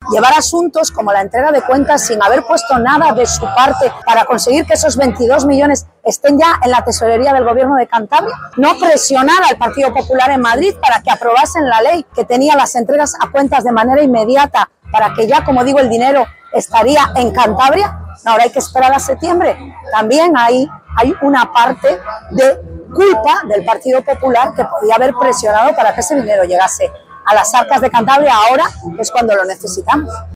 llevar asuntos como la entrega de cuentas sin haber puesto nada de su parte para conseguir que esos 22 millones estén ya en la tesorería del Gobierno de Cantabria, no presionar al Partido Popular en Madrid para que aprobasen la ley que tenía las entregas a cuentas de manera inmediata para que ya, como digo, el dinero estaría en Cantabria. Ahora hay que esperar a septiembre. También hay una parte de culpa del Partido Popular que podía haber presionado para que ese dinero llegase a las arcas de Cantabria ahora, es cuando lo necesitamos.